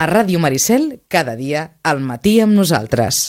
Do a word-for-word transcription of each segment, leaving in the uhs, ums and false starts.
A Ràdio Maricel, cada dia, al matí amb nosaltres.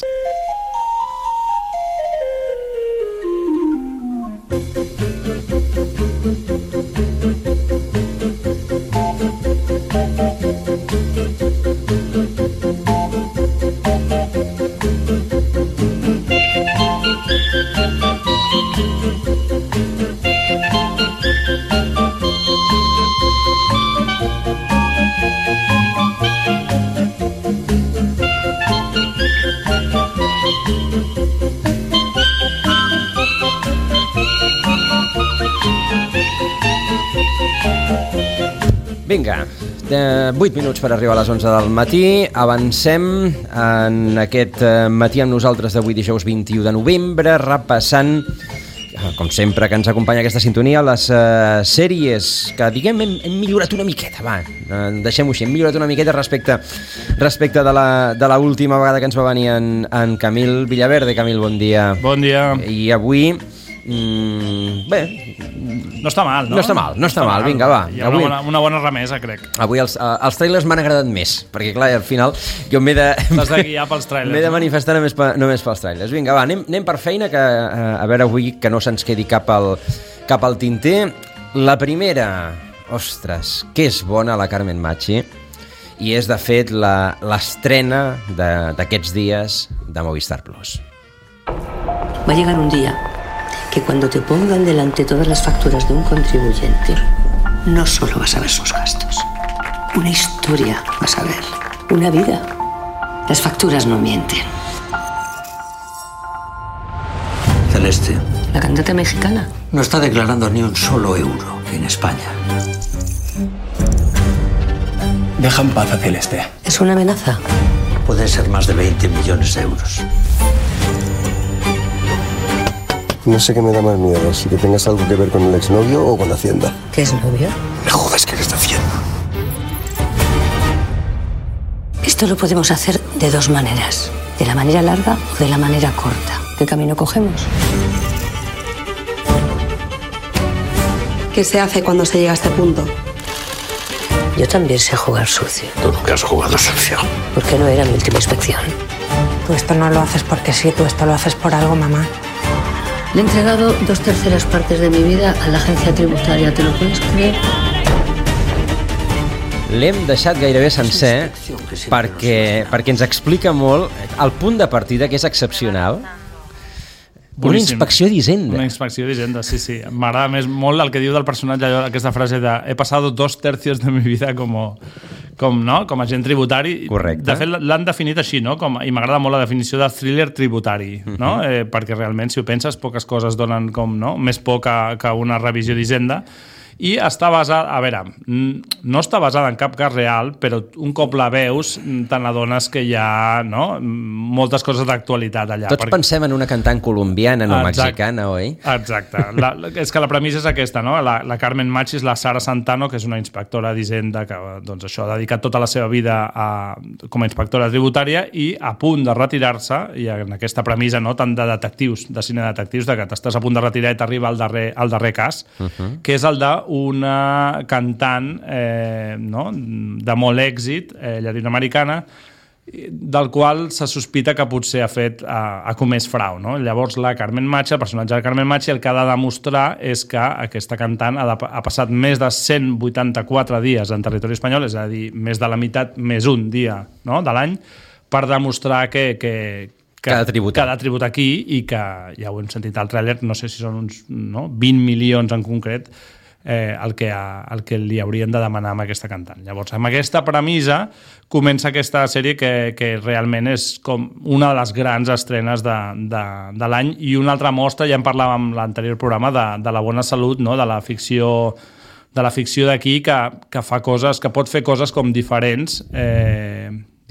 Vinga, vuit minuts per arribar a les onze del matí. Avancem en aquest matí amb nosaltres d'avui dijous vint-i-u de novembre, repassant, com sempre que ens acompanya aquesta sintonia, les uh, sèries que, diguem, hem, hem millorat una miqueta, va, uh, deixem-ho així, hem millorat una miqueta respecte, respecte de, la, de la última vegada que ens va venir en, en Camil Villaverde. Camil, bon dia. Bon dia. I avui... Mm, bé, no està mal, no? No està mal, no està, no està mal. mal, vinga, va. Hi ha avui, una, bona, una bona remesa, crec. Avui els, uh, els trailers m'han agradat més, perquè clar, al final jo m'he de... T'has de guiar pels trailers. M'he de manifestar només, pa, només pels trailers. Vinga, va, anem, anem per feina, que uh, a veure avui que no se'ns quedi cap al, cap al tinter. La primera, ostres, que és bona la Carmen Machi, i és de fet la, l'estrena d'aquests dies de Movistar Plus. Va a llegar un día que cuando te pongan delante todas las facturas de un contribuyente, no solo vas a ver sus gastos, una historia vas a ver, una vida. Las facturas no mienten. Celeste. La cantante mexicana. No está declarando ni un solo euro en España. Deja en paz a Celeste. Es una amenaza. Pueden ser más de veinte millones de euros. No sé qué me da más miedo, si que tengas algo que ver con el exnovio o con Hacienda. ¿Qué es novio? Me jodas que eres de Hacienda. Esto lo podemos hacer de dos maneras. De la manera larga o de la manera corta. ¿Qué camino cogemos? ¿Qué se hace cuando se llega a este punto? Yo también sé jugar sucio. Tú nunca has jugado sucio. Porque no era mi última inspección. Tú esto no lo haces porque sí, tú esto lo haces por algo, mamá. Le he entregado dos terceras partes de mi vida a la agencia tributaria, ¿te lo puedes creer? L'hem deixat gairebé sencer perquè, perquè ens explica molt el punt de partida, que és excepcional. Una inspecció d'Hisenda. Una inspecció d'Hisenda, sí, sí. M'agrada més molt el que diu del personatge, allò, aquesta frase de he passat dos tercios de mi vida com, com, no? com a agent tributari. Correcte. De fet, l'han definit així, no? com, i m'agrada molt la definició de thriller tributari, no? Uh-huh. eh, perquè realment, si ho penses, poques coses donen com, no? més por que, que una revisió d'Hisenda. I està basada, a veure, no està basada en cap cas real, però un cop la veus te n'adones que hi ha, no, moltes coses d'actualitat allà. Tots perquè... pensem en una cantant colombiana, no Exacte. mexicana, oi? Exacte. La, és que la premissa és aquesta, no? La, la Carmen Machi és la Sara Santano, que és una inspectora d'Hisenda que doncs, això, ha dedicat tota la seva vida a, com a inspectora tributària i a punt de retirar-se, i en aquesta premissa no, tant de detectius, de cine detectius, de que t'estàs a punt de retirar i t'arriba el darrer, el darrer cas, uh-huh. que és el de una cantant eh, no? de molt èxit, eh, llatinoamericana, del qual se sospita que potser ha fet ha, ha comès frau, no? Llavors la Carmen Machi, el personatge de Carmen Machi, el que ha de demostrar és que aquesta cantant ha, de, ha passat més de cent vuitanta-quatre dies en territori espanyol, és a dir, més de la meitat, més un dia, no? de l'any, per demostrar que, que, que, que ha de tributar. que ha de tributar aquí i que, ja ho hem sentit al tràiler, no sé si són uns no? vint milions en concret, Eh, el, que ha, el que li haurien de demanar amb aquesta cantant. Llavors, amb aquesta premissa comença aquesta sèrie que, que realment és com una de les grans estrenes de, de, de l'any, i una altra mostra, ja en parlàvem en l'anterior programa, de, de la bona salut, no? de la ficció de la ficció d'aquí, que, que fa coses, que pot fer coses com diferents, eh,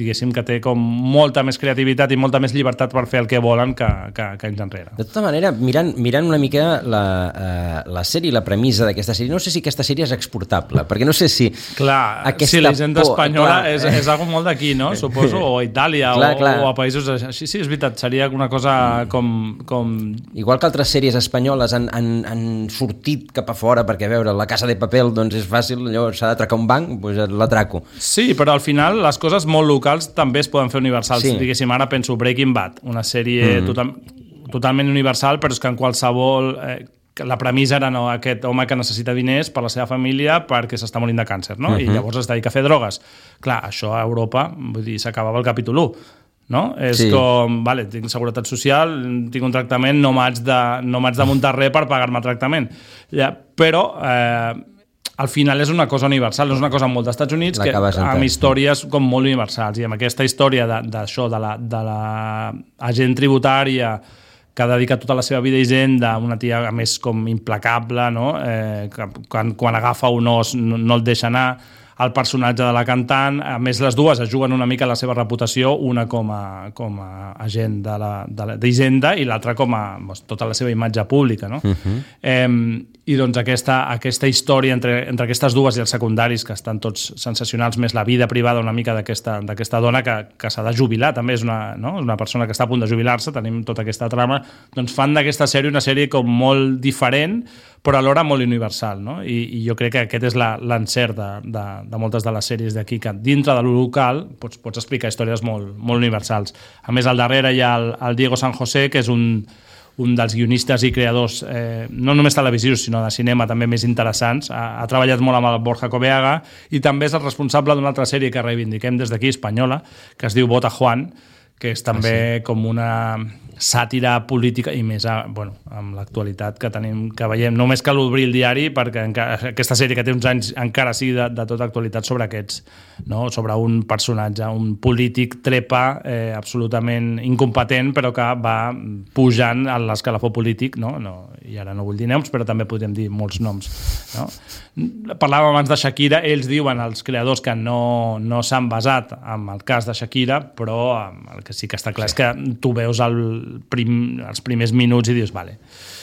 diguéssim que té com molta més creativitat i molta més llibertat per fer el que volen que, que, que anys enrere. De tota manera, mirant, mirant una mica la, uh, la sèrie i la premissa d'aquesta sèrie, no sé si aquesta sèrie és exportable, perquè no sé si... Clar, aquesta si la gent por, espanyola clar, és, és algo molt d'aquí, no? Suposo, o a Itàlia, clar, o, clar. o a països així. Sí, és veritat, seria una cosa com... com... Igual que altres sèries espanyoles han, han, han sortit cap a fora, perquè a veure, La Casa de Papel doncs és fàcil, allò s'ha d'atracar un banc, doncs l'atraco. Sí, però al final les coses molt locals també es poden fer universals. Sí. Diguéssim, ara penso Breaking Bad, una sèrie mm. total, totalment universal, però és que en qualsevol... Eh, la premissa era no, aquest home que necessita diners per la seva família perquè s'està morint de càncer, no? Uh-huh. I llavors es dedica a fer drogues. Clar, això a Europa, vull dir, s'acabava el capítol u. No? És sí. com, vale, tinc seguretat social, tinc un tractament, no m'haig de, no m'haig de muntar res per pagar-me el tractament. Ja, però eh, al final és una cosa universal, no és una cosa molt dels Estats Units, que, amb històries com molt universals. I amb aquesta història d'això, de, de, la, de la agent tributària que dedica tota la seva vida a Hisenda, una tia a més com implacable, no? eh, que quan, quan agafa un os no, no el deixa anar, el personatge de la cantant, a més les dues es juguen una mica la seva reputació, una com a, com a agent d'Hisenda i l'altra com a doncs, tota la seva imatge pública, no? Uh-huh. eh, i doncs aquesta, aquesta història entre, entre aquestes dues i els secundaris, que estan tots sensacionals, més la vida privada una mica d'aquesta dona que, que s'ha de jubilar, també és una, no? una persona que està a punt de jubilar-se, tenim tota aquesta trama, doncs fan d'aquesta sèrie una sèrie com molt diferent, però alhora molt universal, no? I, i jo crec que aquest és l'encert de, de, de moltes de les sèries d'aquí, que dintre de lo local pots, pots explicar històries molt, molt universals. A més, al darrere hi ha el, el Diego San José, que és un, un dels guionistes i creadors, eh, no només televisius, sinó de cinema també més interessants. Ha, ha treballat molt amb el Borja Coveaga i també és el responsable d'una altra sèrie que reivindiquem des d'aquí, espanyola, que es diu Bota Juan, que és també ah, sí. com una sàtira política i més a, bueno, amb l'actualitat que tenim, que veiem, només cal obrir el diari perquè encara, aquesta sèrie que té uns anys encara sigui de, de tota actualitat sobre aquests, no? Sobre un personatge, un polític trepa eh, absolutament incompetent però que va pujant a l'escalafó polític, no? No, i ara no vull dir noms però també podríem dir molts noms, no? Parlàvem abans de Shakira, ells diuen, els creadors, que no, no s'han basat en el cas de Shakira, però el que sí que està clar sí. és que tu veus el prim, els primers minuts i dius, vale,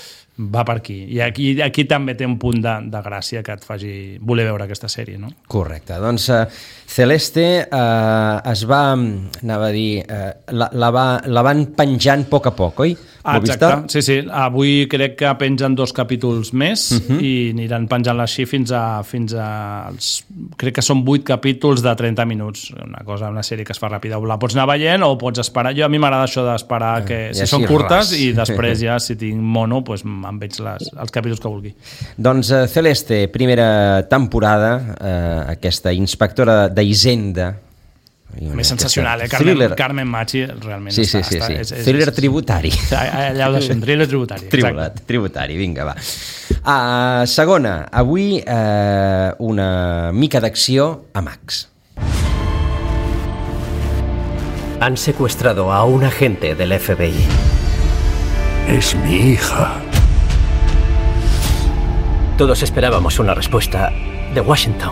va per aquí. I aquí, aquí també té un punt de, de gràcia que et faci voler veure aquesta sèrie, no? Correcte. Doncs uh, Celeste uh, es va, anava a dir, uh, la, la, va, la van penjant a poc a poc, oi? Ah, exacte, sí, sí. Avui crec que pengen dos capítols més uh-huh. i aniran penjant així fins a, fins a els, crec que són vuit capítols de trenta minuts. Una cosa, una sèrie que es fa ràpida. La pots anar veient o pots esperar. Jo a mi m'agrada això d'esperar que uh, si són curtes ras. I després ja si tinc mono pues, em veig les, els capítols que vulgui. Doncs uh, Celeste, primera temporada, uh, aquesta inspectora d'Hisenda, més sensacional, eh? Carmen, Carmen Machi realment sí, està, sí, sí, està, sí. És, és, thriller tributari. Allà ho deixem, thriller tributari. Tribulat, tributari, vinga, va. Uh, segona, avui uh, una mica d'acció a Max. Han secuestrado a un agente del F B I. Es mi hija. Todos esperábamos una respuesta de Washington.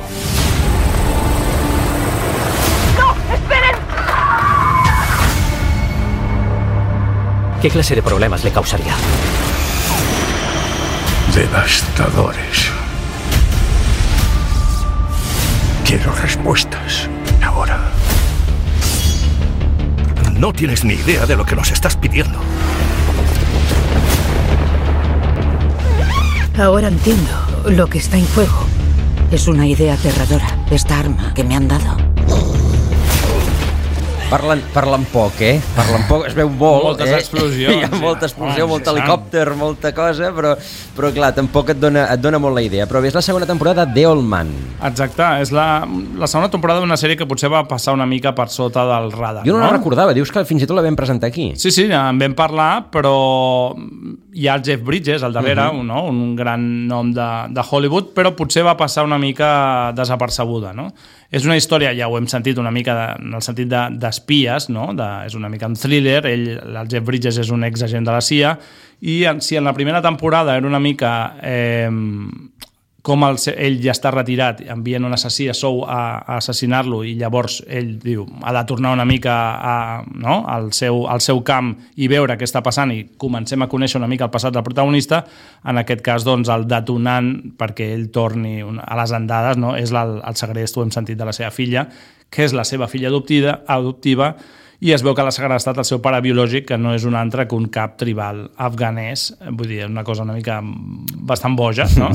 ¿Qué clase de problemas le causaría? Devastadores. Quiero respuestas. Ahora. No tienes ni idea de lo que nos estás pidiendo. Ahora entiendo lo que está en juego. Es una idea aterradora, esta arma que me han dado. Parlen, parlen poc, eh? Parlen poc, es veu molt, moltes eh? explosions. Hi ha molta explosió, oh, molt helicòpter, molta cosa, però, però clar, tampoc et dona, et dona molt la idea. Però és la segona temporada de The Old Man. Exacte, és la, la segona temporada d'una sèrie que potser va passar una mica per sota del radar. Jo no, no? la recordava, dius que fins i tot la vam presentar aquí. Sí, sí, en vam parlar, però hi ha el Jeff Bridges al darrere, uh-huh. no? Un gran nom de, de Hollywood, però potser va passar una mica desapercebuda, no? És una història, ja ho hem sentit una mica de, en el sentit d'espies, no? De, és una mica un thriller, ell, el Jeff Bridges és un exagent de la C I A, i en, si en la primera temporada era una mica eh, com el, ell ja està retirat, envien un assassí a Sou a, a assassinar-lo i llavors ell diu, ha de tornar una mica a, no? al, seu, al seu camp i veure què està passant i comencem a conèixer una mica el passat del protagonista. En aquest cas, doncs, el detonant perquè ell torni a les andades, no? És el, el segrest, ho hem sentit, de la seva filla, que és la seva filla adoptiva, adoptiva i es veu que l'ha segrestat el seu pare biològic, que no és un altre que un cap tribal afganès, vull dir, una cosa una mica bastant boja, no?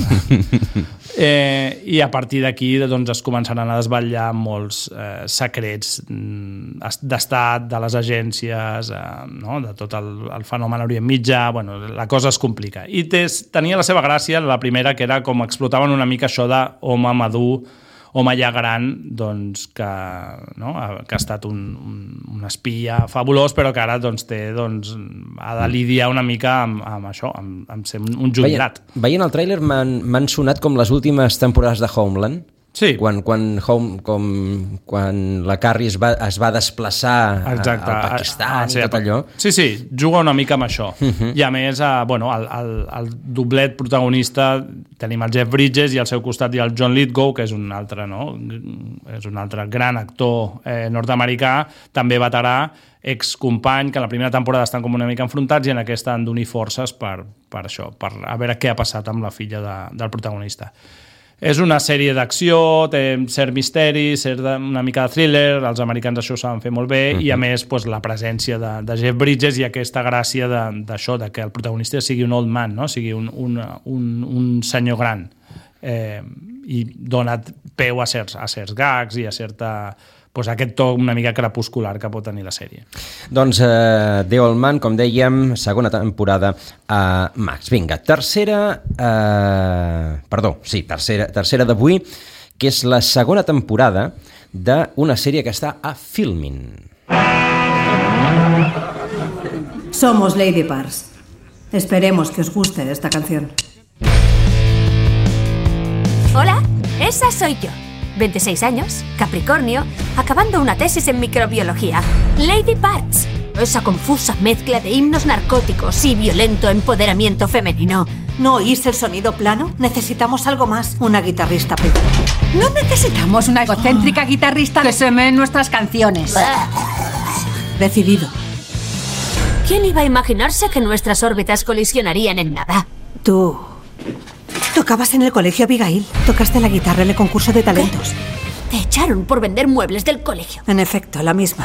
eh, I a partir d'aquí doncs, es començaran a desvetllar molts eh, secrets d'estat, de les agències, eh, no? De tot el, el fenomen Orient Mitjà, bueno, la cosa es complica. I tes, tenia la seva gràcia, la primera, que era com explotaven una mica això d'home madur, home ja gran, doncs, que, no? que ha estat un, un, un espia fabulós, però que ara doncs, té, doncs, ha de lidiar una mica amb, amb això, amb, amb ser un jubilat. Veient, veient el tràiler m'han sonat com les últimes temporades de Homeland. Sí. Quan, quan, home, com, quan la Carrie es va, es va desplaçar Exacte. al Pakistan ah, sí, i tot allò. Sí, sí, juga una mica amb això. Uh-huh. I a més, eh, bueno, el, el, el doblet protagonista tenim el Jeff Bridges i al seu costat hi ha el John Lithgow, que és un altre, no? és un altre gran actor eh, nord-americà, també veterà, excompany, que en la primera temporada estan com una mica enfrontats i en aquesta han d'unir forces per, per això, per a veure què ha passat amb la filla de, del protagonista. És una sèrie d'acció, té cert misteri, cert de, una mica de thriller, els americans això ho saben fer molt bé, uh-huh. i a més pues, la presència de, de Jeff Bridges i aquesta gràcia d'això, de, de que el protagonista sigui un old man, no? Sigui un, un, un, un senyor gran, eh, i dona peu a certs, a certs gags i a certa... Pues aquest to una mica crepuscular que pot tenir la sèrie. Doncs uh, The Old Man, com dèiem, segona temporada a Max. Vinga, tercera... Uh, perdó, sí, tercera, tercera d'avui, que és la segona temporada d'una sèrie que està a Filmin. Somos Lady Parts. Esperemos que os guste esta canción. Hola, esa soy yo. veintiséis años, Capricornio, acabando una tesis en microbiología. Lady Parts, esa confusa mezcla de himnos narcóticos y violento empoderamiento femenino. ¿No oís el sonido plano? Necesitamos algo más. Una guitarrista pequeña. No necesitamos una egocéntrica guitarrista que se mee en nuestras canciones. Decidido. ¿Quién iba a imaginarse que nuestras órbitas colisionarían en nada? Tú... Tocabas en el colegio, Abigail. Tocaste la guitarra en el concurso de talentos. ¿Qué? Te echaron por vender muebles del colegio. En efecto, la misma.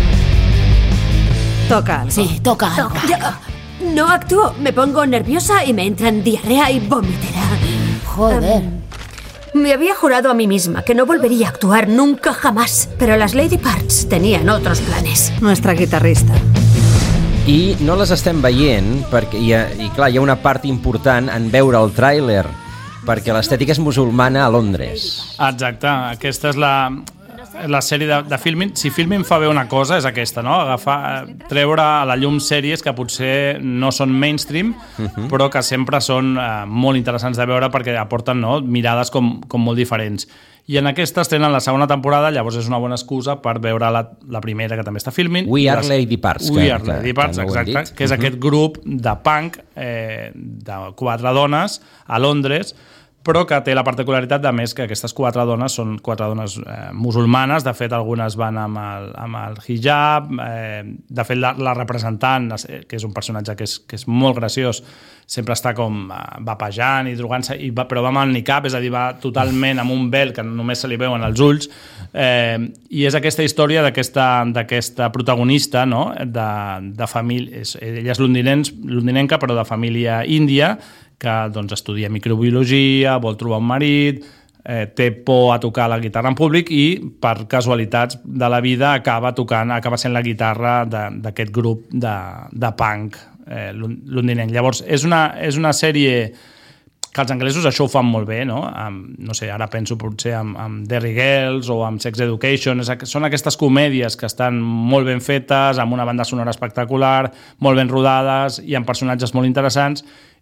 Toca algo. Sí, toca algo. Yo no actúo. Me pongo nerviosa y me entran diarrea y vomitera. Joder. Um, me había jurado a mí misma que no volvería a actuar nunca jamás. Pero las Lady Parts tenían otros planes. Nuestra guitarrista. I no les estem veient, perquè hi ha, i clar, hi ha una part important en veure el tràiler, perquè l'estètica és musulmana a Londres. Exacte, aquesta és la, la sèrie de, de Filmin. Si Filmin fa bé una cosa, és aquesta, no? Agafar, treure a la llum sèries que potser no són mainstream, uh-huh. però que sempre són eh, molt interessants de veure perquè aporten, no, mirades com, com molt diferents. I en aquestes tenen la segona temporada, llavors és una bona excusa per veure la, la primera, que també està Filmin. We Are Lady Parts. We Are Lady Parts, exacte, que és uh-huh. aquest grup de punk eh, de quatre dones a Londres, però que té la particularitat de més que aquestes quatre dones són quatre dones eh, musulmanes. De fet, algunes van amb el, amb el hijab, eh, de fet la, la representant, que és un personatge que és, que és molt graciós, sempre està com eh, vapejant i drogant-se, i va, però va amb el niqab, és a dir, va totalment amb un vel que només se li veuen els ulls, eh, i és aquesta història d'aquesta protagonista, no? de, de família, és, ella és londinenca, però de família índia, que doncs, estudia microbiologia, vol trobar un marit, eh, té por a tocar la guitarra en públic i, per casualitats de la vida, acaba tocant, acaba sent la guitarra d'aquest grup de, de punk eh, londinenc. Llavors, és una, és una sèrie que els anglesos això ho fan molt bé, no? Amb, no sé, ara penso potser amb, amb Derry Girls o amb Sex Education. És, són aquestes comèdies que estan molt ben fetes, amb una banda sonora espectacular, molt ben rodades i amb personatges molt interessants,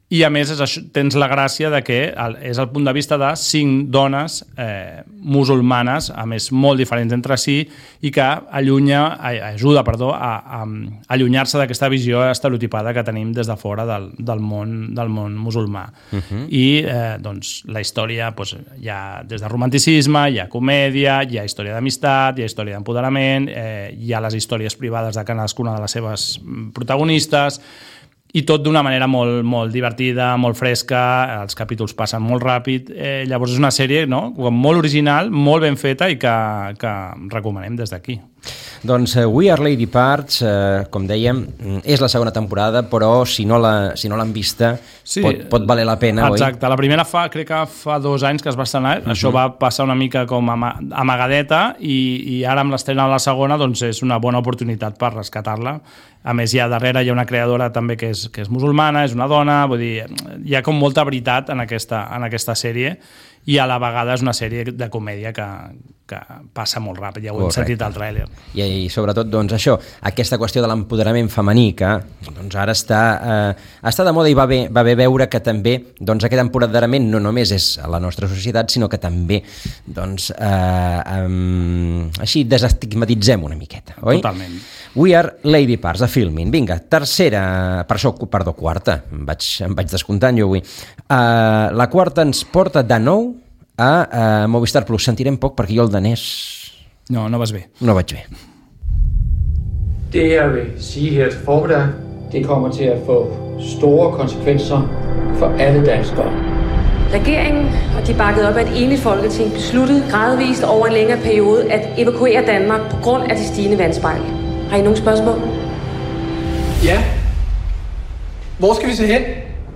I a més és això, tens la gràcia de que el, és el punt de vista de cinc dones eh, musulmanes, a més molt diferents entre si, i que allunya, ajuda perdó, a, a, a allunyar-se d'aquesta visió estereotipada que tenim des de fora del, del, món, del món musulmà. Uh-huh. I eh, doncs, la història doncs, hi ha des de romanticisme, hi ha comèdia, hi ha història d'amistat, hi ha història d'empoderament, eh, hi ha les històries privades de cadascuna de les seves protagonistes, i tot d'una manera molt, molt divertida, molt fresca, els capítols passen molt ràpid, eh, llavors és una sèrie no? molt original, molt ben feta i que, que recomanem des d'aquí. Doncs uh, We Are Lady Parts, uh, com dèiem, és la segona temporada, però si no la, si no l'han vista sí, pot, pot valer la pena, oi? Exacte, la primera fa, crec que fa dos anys que es va estrenar, uh-huh. Això va passar una mica com ama, amagadeta i, i ara amb l'estrena de la segona doncs és una bona oportunitat per rescatar-la. A més, hi ha darrere hi ha una creadora també que és, que és musulmana, és una dona, vull dir, hi ha com molta veritat en aquesta, en aquesta sèrie i a la vegada és una sèrie de comèdia que, que passa molt ràpid, ja ho hem sentit al tràiler. I, I sobretot, doncs, això, aquesta qüestió de l'empoderament femení que doncs, ara està, eh, està de moda i va bé, va bé veure que també doncs, aquest empoderament no només és a la nostra societat, sinó que també doncs, eh, um, així desestigmatitzem una miqueta, oi? Totalment. We Are Lady Parts, a Filmin. Vinga, tercera, per això, perdó, quarta, em vaig, em vaig descomptant jo avui. Uh, la quarta ens porta de nou a uh, Movistar Plus. Sentirem poc perquè jo el danès... No, no vas bé. No vaig bé. Det jeg vil sige her til formiddag, det kommer til at få store konsekvenser for alle danskere. Regeringen og de bakket op af et enigt folketing besluttede gradvist over en længere periode at evakuere Danmark på grund af de stigende vandspejl. Har I nogle spørgsmål? Ja. Hvor skal vi se hen?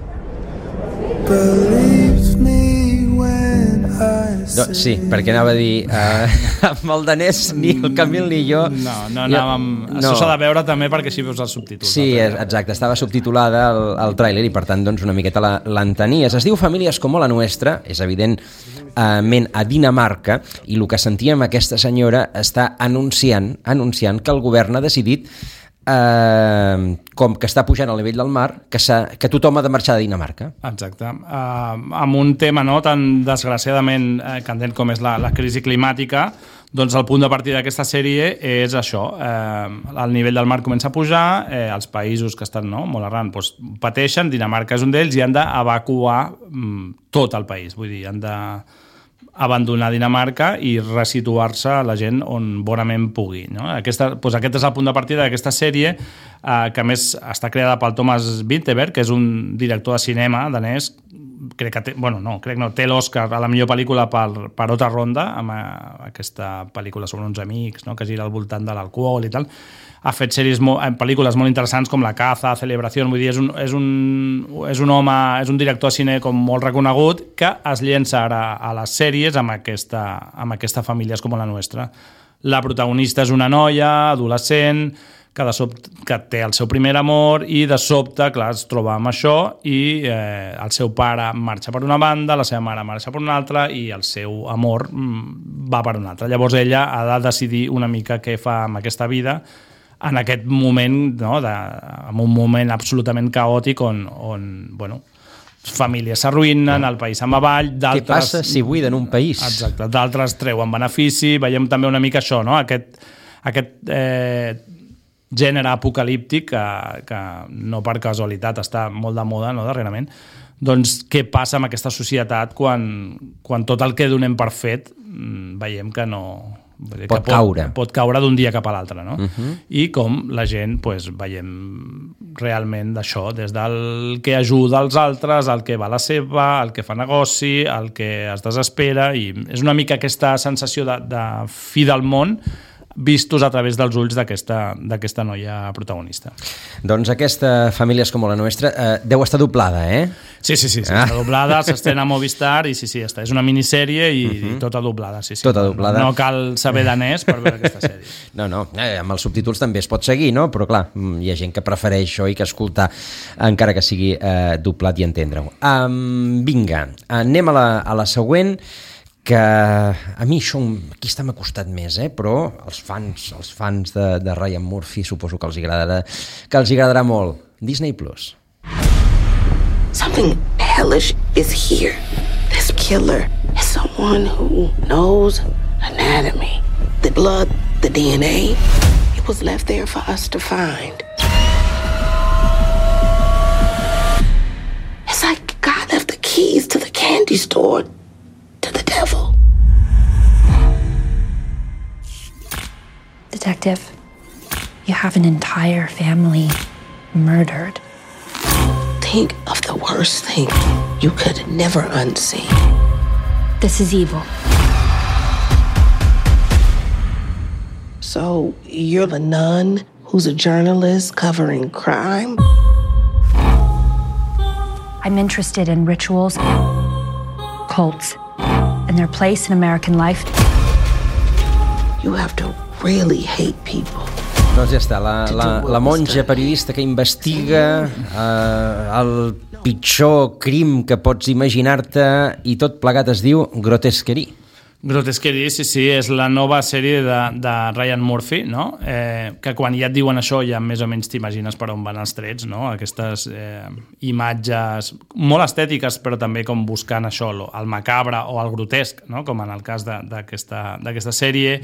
No, sí, perquè anava a dir uh, amb el danès ni el Camil ni jo... No, no anàvem... No. Això s'ha de veure també perquè així veus els subtítols. Sí, exacte, estava subtitulada el, el tràiler i per tant doncs, una miqueta l'entenies. Es diu Famílies com la nostra, és evidentment a Dinamarca, i el que sentíem aquesta senyora està anunciant, anunciant que el govern ha decidit Eh, com que està pujant al nivell del mar que, que tothom ha de marxar de Dinamarca. Exacte, uh, amb un tema no, tan desgraciadament eh, candent com és la, la crisi climàtica, doncs el punt de partida d'aquesta sèrie és això, eh, el nivell del mar comença a pujar, eh, els països que estan no, molt arran doncs, pateixen, Dinamarca és un d'ells i han d'evacuar mm, tot el país, vull dir, han de abandonar Dinamarca i resituar-se a la gent on bonament pugui. No? Aquesta, doncs aquest és el punt de partida d'aquesta sèrie, eh, que a més està creada pel Thomas Vinterberg, que és un director de cinema danès, crec que té, bueno, no, crec no, té l'Oscar a la millor pel·lícula per, per Otra Ronda, amb a, aquesta pel·lícula sobre uns amics, no? Que gira al voltant de l'alcohol i tal. Ha fet sèries molt, pel·lícules molt interessants com La caza, Celebración, vull dir, és un, és un, és un home, és un director de cine com molt reconegut que es llença ara a les sèries amb aquesta, amb aquesta Famílies com la nostra. La protagonista és una noia, adolescent, que, de sobte, que té el seu primer amor i de sobte, clar, es troba amb això i eh, el seu pare marxa per una banda, la seva mare marxa per una altra i el seu amor mm, va per una altra. Llavors ella ha de decidir una mica què fa amb aquesta vida en aquest moment, no, de, en un moment absolutament caòtic on, on bueno, famílies s'arruïnen, el país se'n va avall, d'altres... Què passa si buiden un país? Exacte, d'altres treuen benefici, veiem també una mica això, no? Aquest, aquest eh, gènere apocalíptic que, que no per casualitat està molt de moda, no, darrerament, doncs què passa amb aquesta societat quan, quan tot el que donem per fet veiem que no... Pot, pot caure. Pot caure d'un dia cap a l'altre, no? Uh-huh. I com la gent, pues, veiem realment d'això, des del que ajuda els altres, el que va a la seva, el que fa negoci, el que es desespera, i és una mica aquesta sensació de, de fi del món vistos a través dels ulls d'aquesta d'aquesta noia protagonista. Doncs aquesta Famílies com la nostra eh, deu estar doblada, eh? Sí, sí, sí, sí ah. Està doblada, s'estrena a Movistar i sí, sí, està. És una minissèrie i, uh-huh. i tota doblada, sí, sí. Tota doblada. No, no cal saber danès per veure aquesta sèrie. No, no, eh, amb els subtítols també es pot seguir, no? Però clar, hi ha gent que prefereix això i que escoltar encara que sigui eh, doblat i entendre-ho. Um, vinga, anem a la, a la següent, que a mi això aquí està m'ha costat més, eh? Però els fans, els fans de, de Ryan Murphy suposo que els agradarà, que els agradarà molt. Disney Plus. Something hellish is here. This killer is someone who knows anatomy. The blood, the D N A, it was left there for us to find. It's like God left the keys to the candy store to the devil. Detective, you have an entire family murdered. Think of the worst thing you could never unsee. This is evil. So, you're the nun who's a journalist covering crime? I'm interested in rituals, cults, and their place in American life. You have to really hate people. Doncs ja està, la, la, la monja periodista que investiga eh, el pitjor crim que pots imaginar-te i tot plegat es diu Grotesquerie. Grotesquerie, sí, sí, és la nova sèrie de, de Ryan Murphy, no? eh, que quan ja et diuen això ja més o menys t'imagines per on van els trets, no? Aquestes eh, imatges molt estètiques però també com buscant això, el macabre o el grotesc, no? Com en el cas d'aquesta d'aquesta sèrie,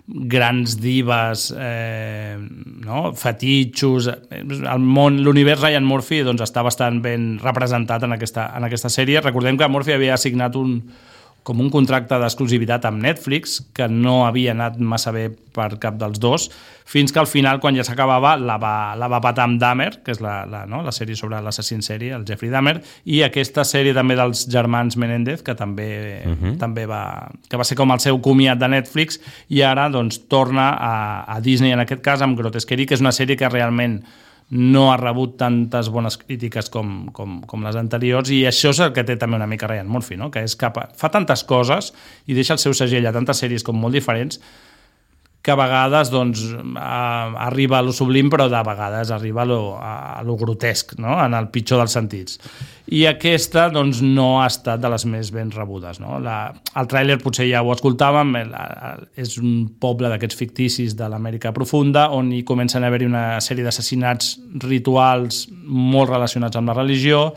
grans dives, eh, no? Fetitxos, el món, l'univers Ryan Murphy doncs, està bastant ben representat en aquesta, en aquesta sèrie. Recordem que Murphy havia assignat un com un contracte d'exclusivitat amb Netflix, que no havia anat massa bé per cap dels dos, fins que al final, quan ja s'acabava, la, va, la va patar amb Dahmer, que és la, la, no? la sèrie sobre l'assassí en sèrie, el Jeffrey Dahmer, i aquesta sèrie també dels germans Menendez, que també, uh-huh. també va, que va ser com el seu comiat de Netflix, i ara doncs, torna a, a Disney, en aquest cas, amb Grotesquerie, que és una sèrie que realment no ha rebut tantes bones crítiques com, com, com les anteriors, i això és el que té també una mica Ryan Murphy, no? Que és cap a, fa tantes coses i deixa el seu segell a tantes sèries com molt diferents que a vegades doncs, a, arriba a lo sublim, però de vegades arriba a lo, a lo grotesc, no? En el pitjor dels sentits. I aquesta doncs, no ha estat de les més ben rebudes. No? La, el tràiler potser ja ho escoltàvem, el, el, és un poble d'aquests ficticis de l'Amèrica profunda on hi comencen a haver-hi una sèrie d'assassinats rituals molt relacionats amb la religió,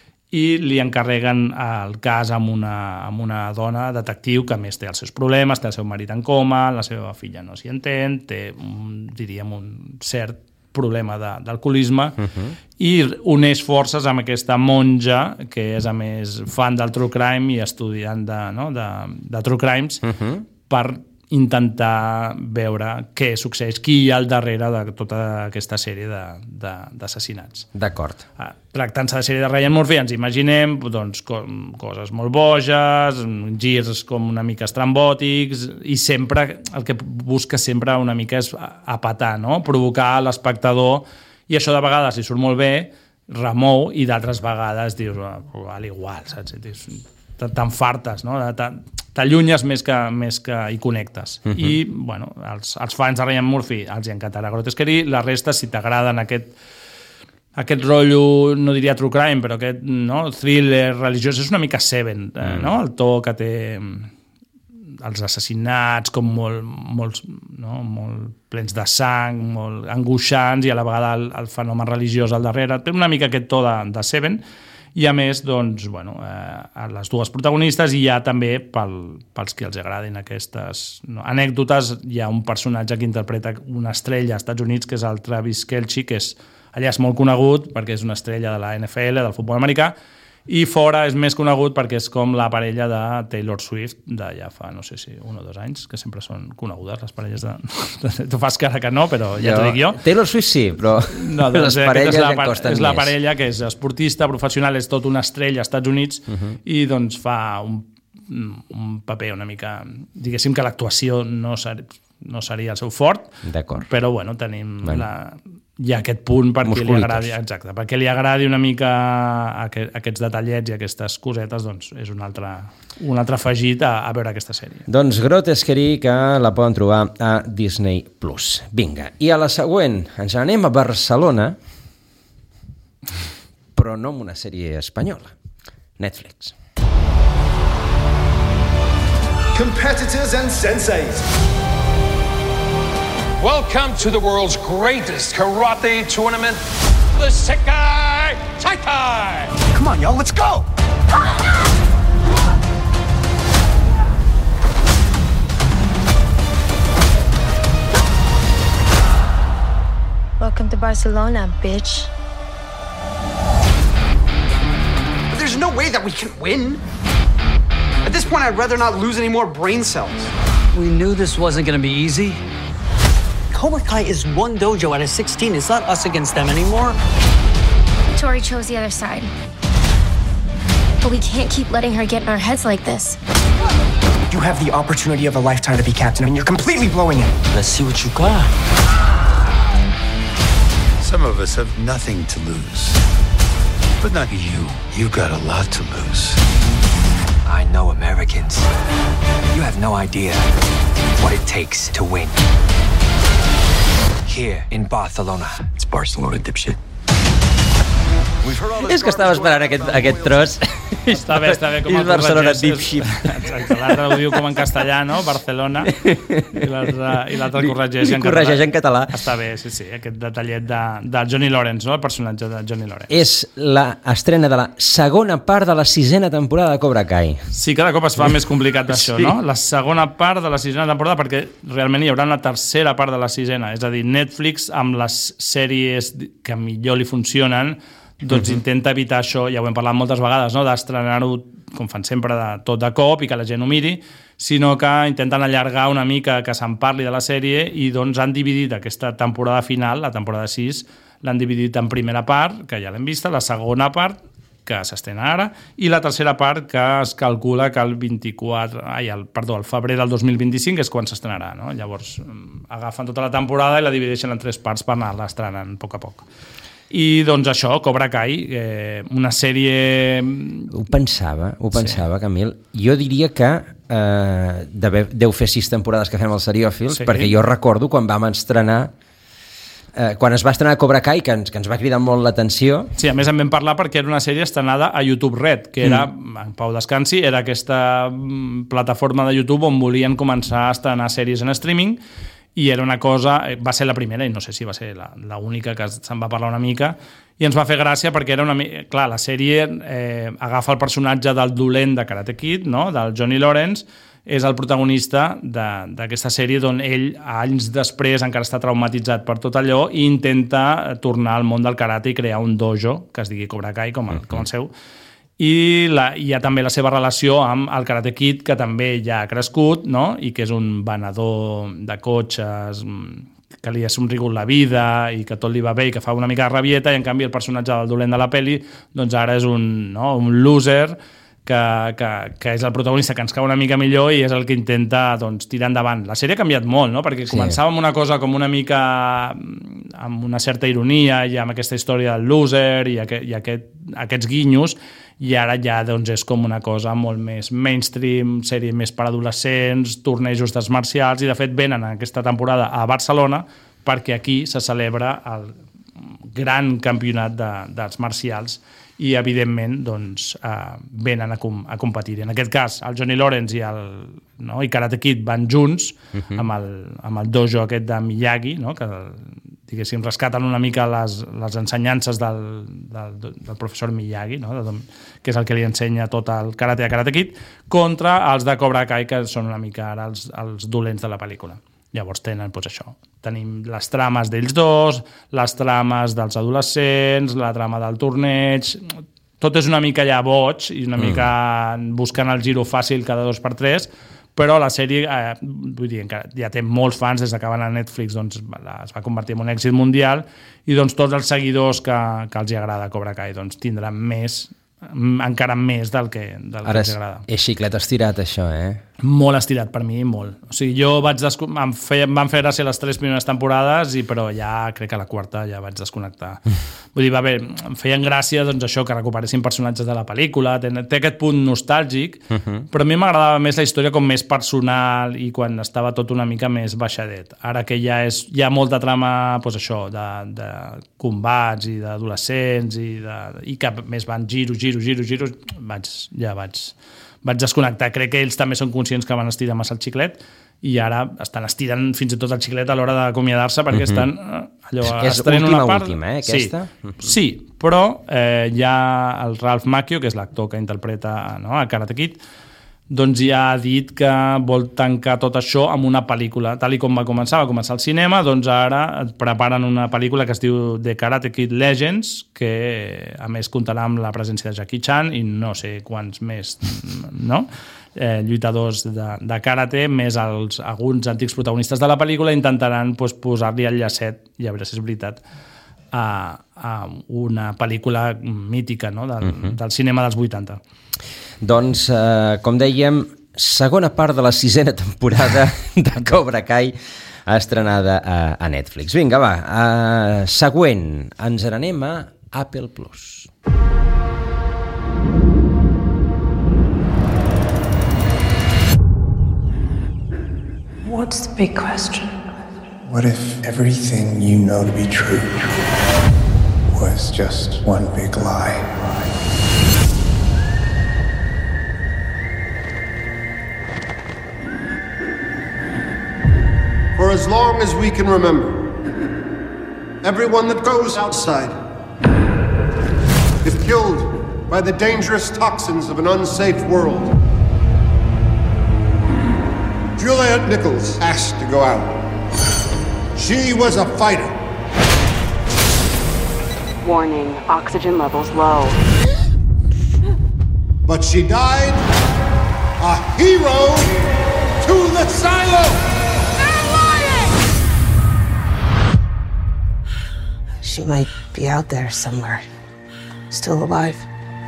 i li encarreguen el cas amb una, amb una dona detectiu que a més té els seus problemes, té el seu marit en coma, la seva filla no s'hi entén, té, un, diríem, un cert problema d'alcoholisme, uh-huh. i uneix forces amb aquesta monja que és a més fan del true crime i estudiant de, no, de, de true crimes, uh-huh. per intentar veure què succeeix, qui hi ha al darrere de tota aquesta sèrie d'assassinats. D'acord. Ah, tractant-se de sèrie de Ryan Murphy, ens imaginem doncs, com, coses molt boges, girs com una mica estrambòtics, i sempre el que busca sempre una mica és apatar, no? Provocar l'espectador, i això de vegades li surt molt bé, remou, i d'altres vegades dius, oh, al igual, saps? Tan fartes, no? T'allunyes més que, més que hi connectes. Uh-huh. I, bueno, els, els fans de Ryan Murphy els hi encantarà Grotesquerie, la resta, si t'agraden aquest, aquest rotllo, no diria true crime, però aquest, no, thriller religiós, és una mica Seven, eh, mm. no? El to que té els assassinats com molt, molt, no? molt plens de sang, molt angoixants, i a la vegada el, el fenomen religiós al darrere. Té una mica aquest to de, de Seven, i a més, doncs, bueno, eh, les dues protagonistes, i hi ha també, pel, pels que els agradin aquestes no, anècdotes, hi ha un personatge que interpreta una estrella als Estats Units, que és el Travis Kelce, que és, allà és molt conegut perquè és una estrella de la N F L, del futbol americà, i fora és més conegut perquè és com la parella de Taylor Swift de ja fa, no sé si un o dos anys, que sempre són conegudes les parelles de... Tu fas cara que no, però ja t'ho dic jo. Taylor Swift sí, però no, doncs, les parelles la, ja costen és la més. Parella que és esportista, professional, és tot una estrella als Estats Units, uh-huh. i doncs fa un, un paper una mica... Diguéssim que l'actuació no, ser, no seria el seu fort, però bueno, tenim bueno. la... hi ha aquest punt perquè li agradi, exacte, perquè li agradi una mica aquest, aquests detallets i aquestes cosetes, doncs és un altre, un altre afegit a, a veure aquesta sèrie. Doncs Grotesquerie, que la poden trobar a Disney plus. Vinga, i a la següent ens anem a Barcelona, però no amb una sèrie espanyola. Netflix. Competitors and senseis. Welcome to the world's greatest karate tournament, the Sekai Tai-Tai! Come on, y'all, let's go! Welcome to Barcelona, bitch. But there's no way that we can win. At this point, I'd rather not lose any more brain cells. We knew this wasn't gonna be easy. Cobra Kai is one dojo out of sixteen. It's not us against them anymore. Tori chose the other side. But we can't keep letting her get in our heads like this. You have the opportunity of a lifetime to be captain, and you're completely blowing it. Let's see what you got. Some of us have nothing to lose. But not you. You got a lot to lose. I know Americans. You have no idea what it takes to win. Here in Barcelona. It's Barcelona, dipshit. És que estava esperant aquest, aquest tros. Està bé, està bé. Com és Barcelona Dipshit. Exacte, l'altre ho diu com en castellà, no? Barcelona. I l'altre corregeix en català. Corregeix en català. Està bé, sí, sí. Aquest detallet de, de Johnny Lawrence, no? El personatge de Johnny Lawrence. És l'estrena de la segona part de la sisena temporada de Cobra Kai. Sí, cada cop es fa més complicat això, sí. No? La segona part de la sisena temporada, perquè realment hi haurà una tercera part de la sisena. És a dir, Netflix, amb les sèries que millor li funcionen, doncs uh-huh. intenta evitar això, ja ho hem parlat moltes vegades, no? D'estrenar-ho, com fan sempre, de tot de cop i que la gent ho miri, sinó que intenten allargar una mica que se'n parli de la sèrie i doncs han dividit aquesta temporada final, la temporada sis, l'han dividit en primera part, que ja l'hem vista, la segona part, que s'estrena ara, i la tercera part que es calcula que el vint-i-quatre, ai, el, perdó, el febrer del dos mil vint-i-cinc és quan s'estrenarà, no? Llavors agafen tota la temporada i la divideixen en tres parts per anar-la estrenant a poc a poc. I doncs això, Cobra Kai, eh, una sèrie... Ho pensava, ho pensava, sí. Camil. Jo diria que eh, deu, deu fer sis temporades que fem els seriòfils, sí. Perquè jo recordo quan vam estrenar eh, quan es va estrenar Cobra Kai, que ens, que ens va cridar molt l'atenció. Sí, a més en vam parlar perquè era una sèrie estrenada a YouTube Red, que era, mm. en Pau Descansi, era aquesta plataforma de YouTube on volien començar a estrenar sèries en streaming, i era una cosa, va ser la primera i no sé si va ser l'única que se'n va parlar una mica, i ens va fer gràcia perquè era una mica, clar, la sèrie eh, agafa el personatge del dolent de Karate Kid, no? Del Johnny Lawrence, és el protagonista d'aquesta sèrie d'on ell, anys després, encara està traumatitzat per tot allò i intenta tornar al món del karate i crear un dojo que es digui Cobra Kai, com el, com el seu. I la, hi ha també la seva relació amb el Karate Kid, que també ja ha crescut, no? I que és un venedor de cotxes que li ha somrigut la vida i que tot li va bé i que fa una mica de rabieta, i en canvi el personatge del dolent de la peli doncs ara és un, no? un loser que, que, que és el protagonista, que ens cau una mica millor i és el que intenta doncs, tirar endavant. La sèrie ha canviat molt, no? Perquè sí. Començava amb una cosa com una mica amb una certa ironia i amb aquesta història del loser i, aquest, i aquest, aquests guinyos, i ara ja doncs, és com una cosa molt més mainstream, sèrie més per adolescents, tornejos d'arts marcials, i de fet venen aquesta temporada a Barcelona perquè aquí se celebra el gran campionat d'arts marcials i evidentment doncs, eh, venen a, com, a competir. En aquest cas el Johnny Lawrence i el no, i Karate Kid van junts uh-huh. amb, el, amb el dojo aquest de Miyagi, no, que diguéssim rescaten una mica les, les ensenyances del, del, del professor Miyagi, no, de, que és el que li ensenya tot el karate a Karate Kid, contra els de Cobra Kai, que són una mica ara els, els dolents de la pel·lícula. Llavors tenen doncs, això. Tenim les trames d'ells dos, les trames dels adolescents, la trama del torneig... Tot és una mica ja boig i una mm. mica buscant el giro fàcil cada dos per tres, però la sèrie eh, vull dir, ja té molts fans des que van a Netflix, doncs, es va convertir en un èxit mundial i doncs, tots els seguidors que, que els agrada Cobra Kai doncs, tindran més, encara més del que, del Ara que els agrada. És xiclet estirat, això, eh? Molt estirat per mi, molt. O sigui, jo vaig desco... em, feia, em van fer gràcia les tres primeres temporades, i però ja crec que a la quarta ja vaig desconnectar. Vull dir, va bé, em feien gràcia doncs, això, que recuperessin personatges de la pel·lícula, té, té aquest punt nostàlgic, uh-huh. però a mi m'agradava més la història com més personal i quan estava tot una mica més baixadet. Ara que ja és hi ha molta trama, doncs això, de, de combats i d'adolescents i, de, i que més van giros, giros, giros, giros, vaig, ja vaig... vaig desconnectar. Crec que ells també són conscients que van estirar massa el xiclet i ara estan estirant fins i tot el xiclet a l'hora d'acomiadar-se perquè Mhm. estan allò, És estrenen última, una part. última, eh, aquesta? Sí, sí, però eh, hi ha el Ralph Macchio, que és l'actor que interpreta, no, a Karate Kid, doncs ja ha dit que vol tancar tot això amb una pel·lícula. Tal i com va començar, va començar al cinema, doncs ara et preparen una pel·lícula que es diu The Karate Kid Legends, que a més comptarà amb la presència de Jackie Chan i no sé quants més, no? Eh, lluitadors de, de karate, més els, alguns antics protagonistes de la pel·lícula, intentaran pues, posar-li el llacet, i a veure si és veritat, a, a una pel·lícula mítica, no? del, Mhm. del cinema dels vuitanta. Doncs, eh, com dèiem, segona part de la sisena temporada de Cobra Kai estrenada a, a Netflix. Vinga, va, uh, següent, ens n'anem a Apple Plus. What's the big question? What if everything you know to be true was just one big lie? For as long as we can remember, everyone that goes outside, if killed by the dangerous toxins of an unsafe world, Juliet Nichols asked to go out. She was a fighter. Warning, oxygen levels low. But she died a hero to the silo! She might be out there somewhere, still alive.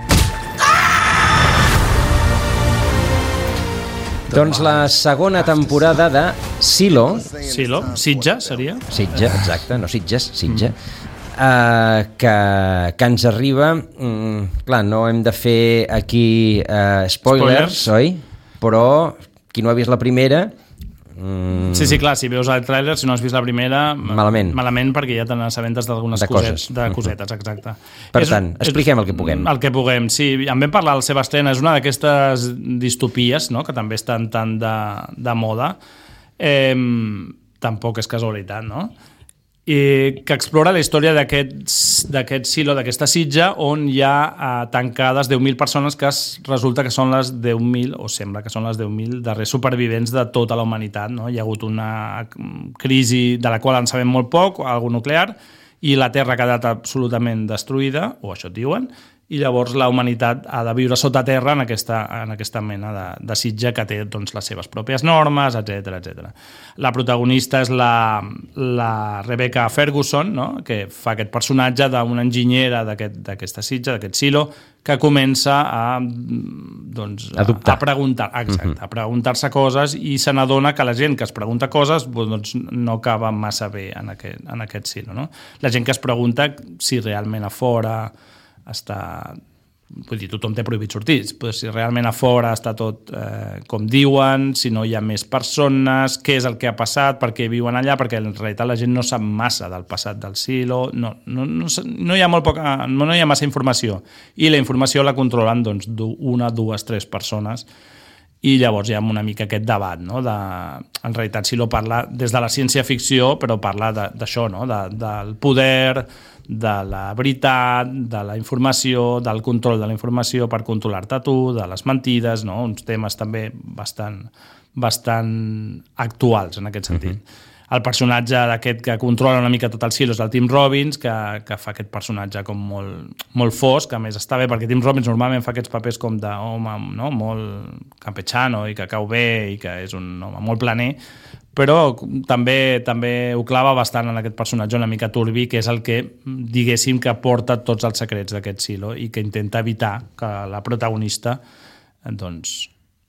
Doncs la segona temporada de Silo. Silo, Sitja seria? Sitja, exacte, no Sitges, Sitja. Mm. Uh, que, que ens arriba... Mm, clar, no hem de fer aquí uh, spoilers, spoilers, oi? Però qui no ha vist la primera... Mm, sí, sí, clar, si veus el tràiler, si no has vist la primera... Malament. Malament, perquè ja te n'assabentes d'algunes de coses, coses. de cosetes, exacte. Per és, tant, expliquem el que puguem. El que puguem, sí. En vam parlar a la seva estrena, és una d'aquestes distopies, no?, que també estan tan de, de moda. Eh, tampoc és casualitat, no? I que explora la història d'aquest silo, d'aquesta sitja, on hi ha eh, tancades deu mil persones que es, resulta que són les deu mil, o sembla que són les deu mil darrers supervivents de tota la humanitat. No? Hi ha hagut una crisi de la qual en sabem molt poc, algo nuclear, i la Terra ha quedat absolutament destruïda, o això et diuen, i llavors la humanitat ha de viure sota terra en aquesta, en aquesta mena de, de sitja que té doncs, les seves pròpies normes, etcètera etcètera. La protagonista és la, la Rebecca Ferguson, no? Que fa aquest personatge d'una enginyera d'aquesta aquest, sitja, d'aquest silo, que comença a, doncs, a, a preguntar, exacte, a preguntar-se coses i se n'adona que la gent que es pregunta coses doncs, no acaba massa bé en aquest, en aquest silo. No? La gent que es pregunta si realment a fora està... Vull dir, tothom té prohibit sortir, però si realment a fora està tot eh, com diuen, si no hi ha més persones, què és el que ha passat, per què viuen allà, perquè en realitat la gent no sap massa del passat del silo, no, no, no, no, hi, ha molt poca, no hi ha massa informació, i la informació la controlen doncs, una, dues, tres persones, i llavors hi ha una mica aquest debat, no? De, en realitat Silo parla des de la ciència-ficció, però parla d'això, no? de, del poder, de la veritat, de la informació, del control de la informació per controlar-te tu, de les mentides, no? Uns temes també bastant, bastant actuals en aquest sentit. Uh-huh. El personatge d'aquest que controla una mica tot el silo és el Tim Robbins, que, que fa aquest personatge com molt, molt fosc, que a més està bé, perquè Tim Robbins normalment fa aquests papers com d'home, no? Molt campechano i que cau bé i que és un home molt planer, però també també ho clava bastant en aquest personatge una mica turbi, que és el que, diguéssim, que porta tots els secrets d'aquest silo i que intenta evitar que la protagonista doncs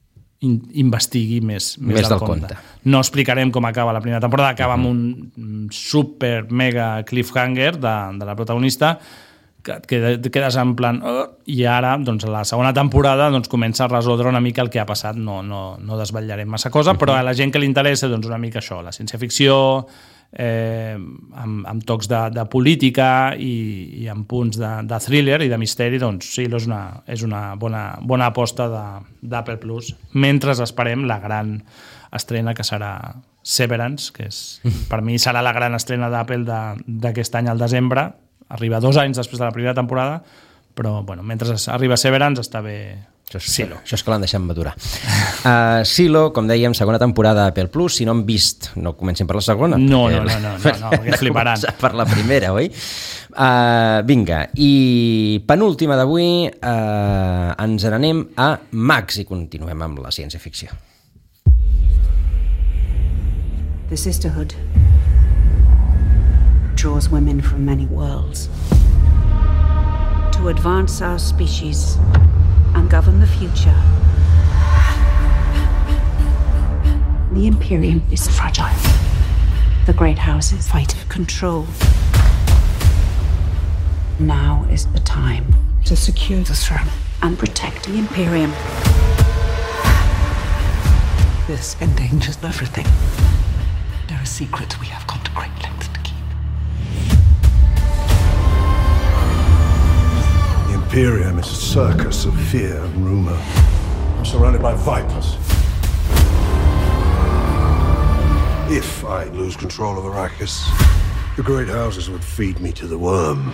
investigui més, més, més del, del compte. compte. No explicarem com acaba la primera temporada, acaba amb un super mega cliffhanger de, de la protagonista, que, que quedes en plan oh, i ara, doncs, la segona temporada doncs, comença a resoldre una mica el que ha passat. No, no, no desvetllarem massa cosa, però a la gent que li interessa doncs, una mica això, la ciència-ficció, eh, amb, amb tocs de, de política i, i amb punts de, de thriller i de misteri, doncs Silo és una, és una bona, bona aposta d'Apple Plus, mentre esperem la gran estrena que serà Severance, que és, per mi serà la gran estrena d'Apple d'aquest any al desembre. Arriba dos anys després de la primera temporada, però bueno, mentre arriba Severance està bé. Això és, Silo. Això és que l'han deixat madurar. Uh, Silo, com dèiem, segona temporada d'Apple Plus. Si no han vist, no comencin per la segona. No, no, no, no, no, no, perquè fliparan. Per la primera, oi? Uh, vinga, i penúltima d'avui, uh, ens n'anem a Max i continuem amb la ciència-ficció. The Sisterhood draws women from many worlds to advance our species and govern the future. The Imperium is fragile. The great houses fight for control. Now is the time to secure the throne and protect the Imperium. This endangers everything. There are secrets we have gone to great lengths to keep. The Imperium is a circus of fear and rumor. I'm surrounded by vipers. If I lose control of Arrakis, the great houses would feed me to the worm.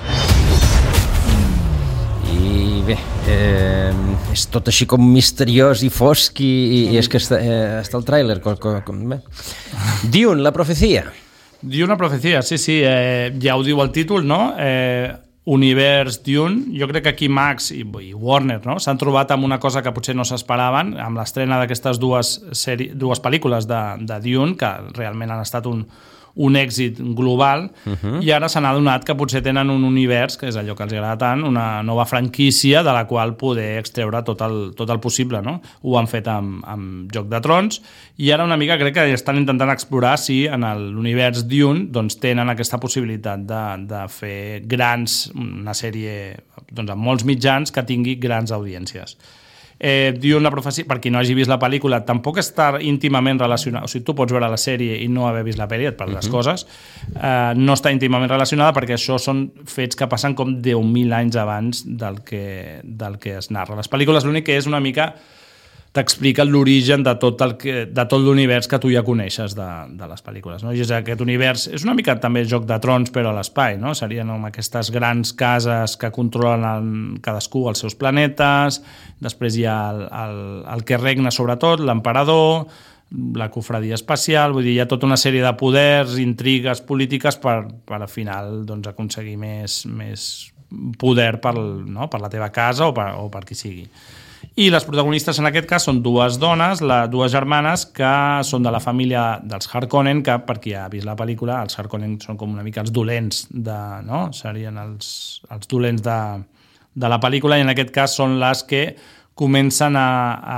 I bé, eh, és tot així com misteriós i fosc i, i és que està, eh, està el tràiler com, com, com, bé. Dune, la profecia. Dune, la profecia, sí, sí, eh, ja ho diu el títol, no? Eh, Univers Dune, jo crec que aquí Max i, i Warner, no? S'han trobat amb una cosa que potser no s'esperaven, amb l'estrena d'aquestes dues, seri, dues pel·lícules de, de Dune, que realment han estat un, un èxit global, uh-huh. I ara s'han adonat que potser tenen un univers, que és allò que els agrada tant, una nova franquícia de la qual poder extreure tot el, tot el possible, no? Ho han fet amb, amb Joc de Trons, i ara una mica crec que estan intentant explorar si en l'univers Dune doncs, tenen aquesta possibilitat de, de fer grans, una sèrie doncs, amb molts mitjans que tingui grans audiències. Eh, Dune, la profecia, per qui no hagi vist la pel·lícula, tampoc està íntimament relacionada, o sigui, tu pots veure la sèrie i no haver vist la pel·li, et per les uh-huh. coses, eh, no està íntimament relacionada perquè això són fets que passen com deu mil anys abans del que, del que es narra. Les pel·lícules l'únic que és una mica t'explica l'origen de tot el que, de tot l'univers que tu ja coneixes de, de les pel·lícules, no? I és aquest univers, és una mica també Joc de Trons però a l'espai, no? Serien no, aquestes grans cases que controlen el, cadascú els seus planetes, després hi ha el, el, el que regna sobretot, l'emperador, la cofradia espacial, vull dir, hi ha tota una sèrie de poders, intrigues polítiques per, per al final doncs, aconseguir més, més poder per, no? Per la teva casa o per, o per qui sigui. I les protagonistes en aquest cas són dues dones, la, dues germanes que són de la família dels Harkonnen, que per qui ha vist la pel·lícula, els Harkonnen són com una mica els dolents de, no? Serien els, els dolents de, de la pel·lícula, i en aquest cas són les que comencen a, a,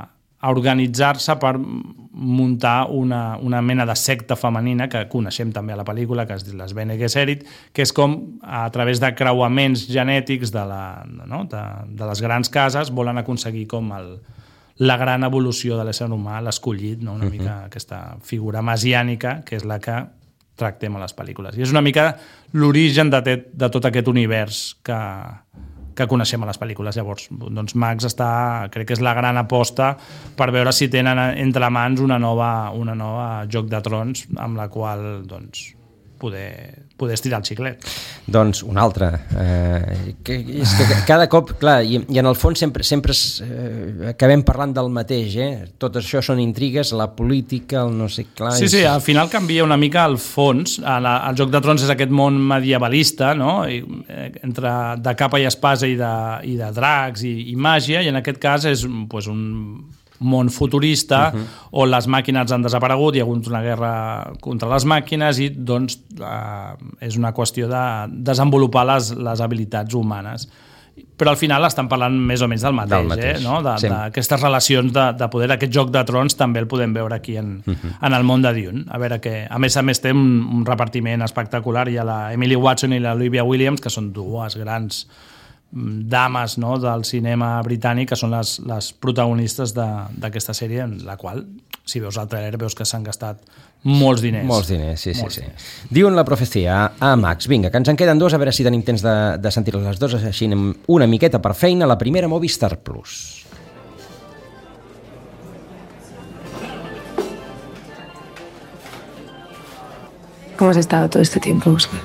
a organitzar-se per muntar una, una mena de secta femenina que coneixem també a la pel·lícula, que es diu les Bene Gesserit, que és com a través de creuaments genètics de, la, no? de, de les grans cases volen aconseguir com el, la gran evolució de l'ésser humà, l'escollit, no? Una uh-huh. mica aquesta figura messiànica que és la que tractem a les pel·lícules. I és una mica l'origen de, te, de tot aquest univers que, que coneixem a les pel·lícules. Llavors, doncs Max està, crec que és la gran aposta per veure si tenen entre mans una nova, una nova Joc de Trons amb la qual doncs, poder, poder estirar el xiclet. Doncs una altra. Eh, que, és que cada cop, clar, i, i en el fons sempre, sempre eh, acabem parlant del mateix, eh? Tot això són intrigues, la política, el no sé clar... Sí, sí, al final canvia una mica el fons. El, el Joc de Trons és aquest món medievalista, no? I, eh, entre de capa i espasa i de, i de dracs i, i màgia, i en aquest cas és pues, un món futurista uh-huh. on les màquines han desaparegut, hi ha hagut una guerra contra les màquines i doncs eh, és una qüestió de desenvolupar les, les habilitats humanes. Però al final estan parlant més o menys del mateix, del mateix. Eh? No? De, sí. D'aquestes relacions de, de poder, aquest Joc de Trons també el podem veure aquí en, uh-huh. en el món de Dune. A veure que, a més a més té un, un repartiment espectacular, hi ha la Emily Watson i la Olivia Williams, que són dues grans dames, no?, del cinema britànic, que són les, les protagonistes d'aquesta sèrie, en la qual, si veus el trailer, veus que s'han gastat molts diners. Molts diners, sí, molts sí, sí. Diners. Diuen la profecia a Max. Vinga, que ens en queden dos, a veure si tenim temps de, de sentir-les les dues, així anem una miqueta per feina. La primera, Movistar Plus. ¿Cómo has estado todo este tiempo, Oscar?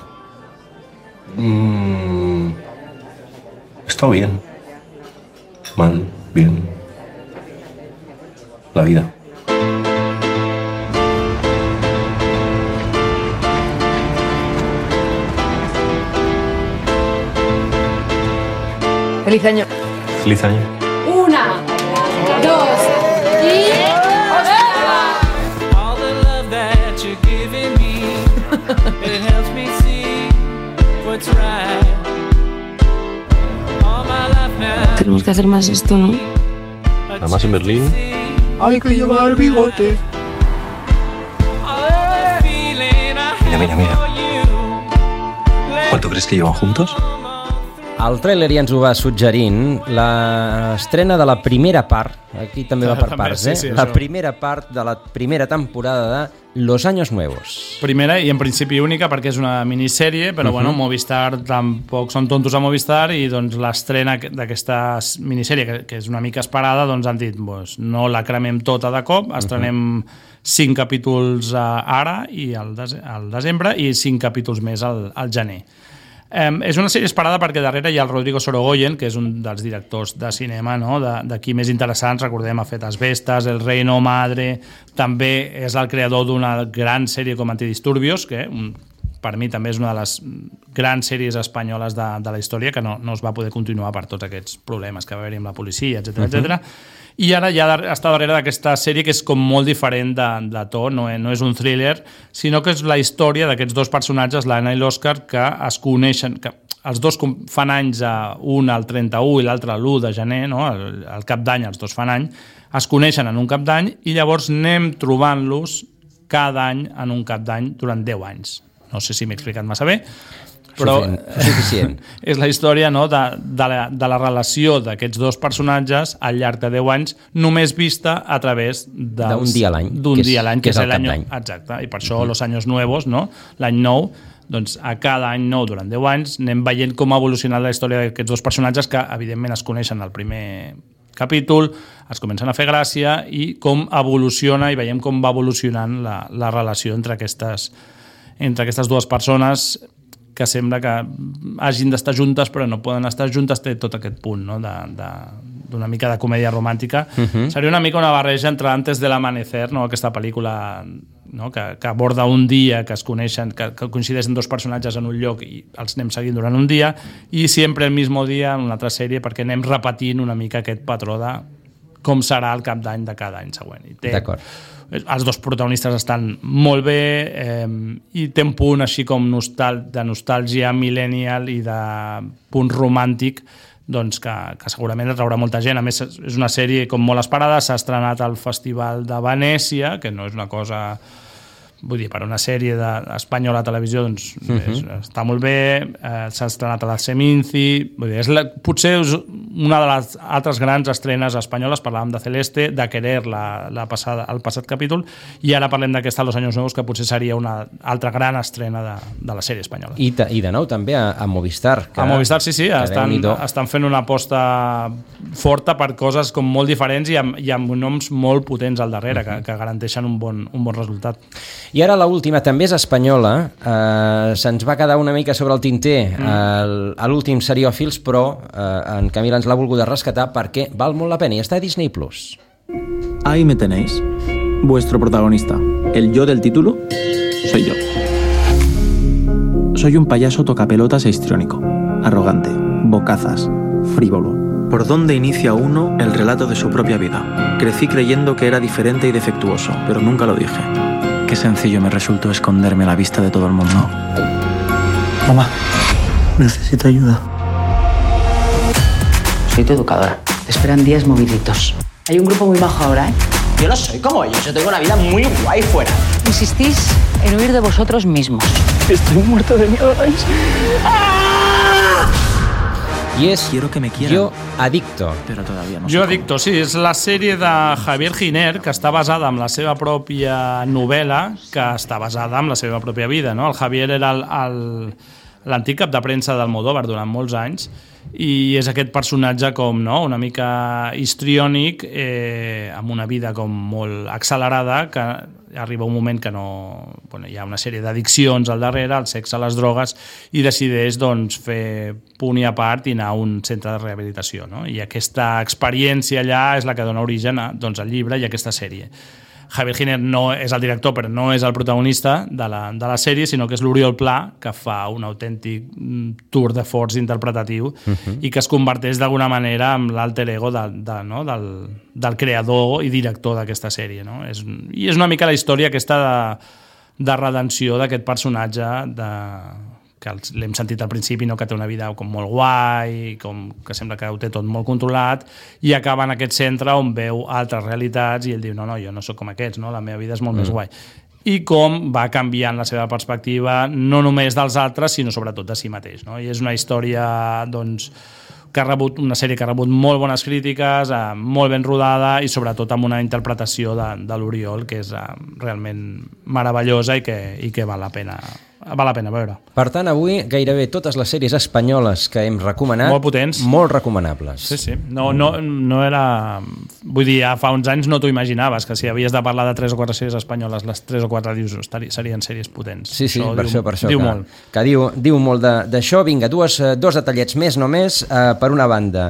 Mm, he estado bien. Mal, bien. La vida. Feliz año. Feliz año. Una, dos y... Tenemos que hacer más esto, ¿no? Además en Berlín. Hay que llevar bigote. Mira, mira, mira. ¿Cuánto crees que llevan juntos? El tràiler ja ens ho va suggerint, l'estrena de la primera part, aquí també va per parts, eh? Sí, sí, la això. primera part de la primera temporada de Los Años Nuevos. Primera i en principi única perquè és una minissèrie, però Uh-huh. bueno, Movistar tampoc són tontos a Movistar i doncs l'estrena d'aquesta minissèrie, que, que és una mica esperada, doncs han dit, doncs, no la cremem tota de cop, estrenem cinc capítols uh, ara i al, des al desembre i cinc capítols més al, al gener. Um, és una sèrie esperada perquè darrere hi ha el Rodrigo Sorogoyen, que és un dels directors de cinema, no?, d'aquí més interessants. Recordem, ha fet Asbestas, El Reino, Madre, també és el creador d'una gran sèrie com Antidisturbios, que un, per mi també és una de les grans sèries espanyoles de, de la història, que no, no es va poder continuar per tots aquests problemes que va haver-hi amb la policia, etcètera, Uh-huh. etcètera. I ara ja està darrere d'aquesta sèrie que és com molt diferent de, de to, no, no és un thriller, sinó que és la història d'aquests dos personatges, l'Anna i l'Òscar, que es coneixen, que els dos fan anys, un al trenta-u i l'altre l'u de gener, no? el, el cap d'any els dos fan any, es coneixen en un cap d'any i llavors anem trobant-los cada any en un cap d'any durant deu anys. No sé si m'he explicat massa bé, però suficient. És la història, no?, de, de, la, de la relació d'aquests dos personatges al llarg de deu anys, només vista a través d'un dia a l'any, d'un dia a l'any, que és el cap l'any. d'any. Exacte, i per això Los Años Nuevos, no?, l'any nou, doncs a cada any nou durant deu anys anem veient com ha evolucionat la història d'aquests dos personatges que evidentment es coneixen al primer capítol, es comencen a fer gràcia i com evoluciona i veiem com va evolucionant la, la relació entre aquestes, entre aquestes dues persones que sembla que hagin d'estar juntes però no poden estar juntes, té tot aquest punt, no?, d'una mica de comèdia romàntica. Uh-huh. Seria una mica una barreja entre Antes del Amanecer, no?, aquesta pel·lícula, no?, que, que aborda un dia, que es coneixen, que, que coincideixen dos personatges en un lloc i els anem seguint durant un dia, i sempre el mismo dia en una altra sèrie, perquè anem repetint una mica aquest patró de com serà el cap d'any de cada any següent. I té, D'acord. els dos protagonistes estan molt bé eh, i té un punt així com nostal, de nostàlgia millennial i de punt romàntic, doncs que, que segurament atraurà molta gent. A més, és una sèrie com molt esperada, s'ha estrenat al Festival de Venècia, que no és una cosa... Vull dir, per una sèrie de, espanyola a televisió, doncs, uh-huh. és, està molt bé, eh, s'ha estrenat a la Seminci, vull dir, és la, potser és una de les altres grans estrenes espanyoles. Parlàvem de Celeste, de Querer, la, la passada, el passat capítol, i ara parlem d'aquesta Los Años Nuevos, que potser seria una altra gran estrena de, de la sèrie espanyola. I, ta, i de nou també a, a Movistar. Que, a Movistar, sí, sí, estan, estan fent una aposta forta per coses com molt diferents i amb, i amb noms molt potents al darrere, uh-huh. que, que garanteixen un bon, un bon resultat. I ara l'última també és espanyola, eh, se'ns va quedar una mica sobre el tinter mm. a l'últim Seriòfils, però eh, en Camil ens l'ha volgut rescatar perquè val molt la pena i està a Disney Plus. Ahí me tenéis, vuestro protagonista. El yo del título soy yo. Soy un payaso tocapelotas e histriónico, arrogante, bocazas, frívolo. ¿Por dónde inicia uno el relato de su propia vida? Crecí creyendo que era diferente y defectuoso, pero nunca lo dije. Qué sencillo me resultó esconderme a la vista de todo el mundo. Mamá, necesito ayuda. Soy tu educadora. Te esperan días moviditos. Hay un grupo muy bajo ahora, ¿eh? Yo no soy como ellos. Yo tengo una vida muy guay fuera. Insistís en huir de vosotros mismos. Estoy muerto de miedo, Rais. i és Quiero que me quieran. Yo Adicto. Pero todavía no sé Jo cómo. Adicto, sí, és la sèrie de Javier Giner, que està basada en la seva pròpia novel·la, que està basada en la seva pròpia vida, no? El Javier era el, el, l'antic cap de premsa d'Almodóvar durant molts anys, i és aquest personatge com, no?, una mica histriònic, eh, amb una vida com molt accelerada, que arriba un moment que no... Bueno, hi ha una sèrie d'addiccions al darrere, el sexe, les drogues, i decideix doncs, fer punt i a part i anar a un centre de rehabilitació, no? I aquesta experiència allà és la que dona origen a, doncs, al llibre i a aquesta sèrie. Javier Giner no és el director, però no és el protagonista de la, de la sèrie, sinó que és l'Oriol Pla, que fa un autèntic tour de force interpretatiu uh-huh. i que es converteix d'alguna manera en l'alter ego de, de, no? del, del creador i director d'aquesta sèrie. No? És, I és una mica la història aquesta de, de redenció d'aquest personatge de, que l'hem sentit al principi, no? Que té una vida com molt guai, com que sembla que ho té tot molt controlat, i acaba en aquest centre on veu altres realitats i ell diu, no, no, jo no sóc com aquests, no? La meva vida és molt mm. més guai. I com va canviant la seva perspectiva, no només dels altres, sinó sobretot de si mateix. No? I és una història, doncs, que ha rebut una sèrie que ha rebut molt bones crítiques, eh, molt ben rodada i sobretot amb una interpretació de, de l'Oriol que és eh, realment meravellosa i que, i que val la pena val la pena veure. Per tant, avui gairebé totes les sèries espanyoles que hem recomanat, molt potents, molt recomanables. Sí, sí. No, no, no era... Vull dir, ja fa uns anys no t'ho imaginaves, que si havies de parlar de tres o quatre sèries espanyoles, les tres o quatre dius, serien sèries potents. Sí, sí, això per diu, això, per això. Diu que, molt. Que diu, diu molt d'això. Vinga, dues, dos detallets més només. Uh, per una banda,